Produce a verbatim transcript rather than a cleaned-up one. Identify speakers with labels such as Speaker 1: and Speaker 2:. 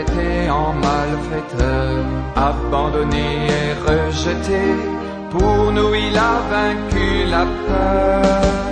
Speaker 1: traité en malfaiteur, abandonné et rejeté. Pour nous il a vaincu la peur.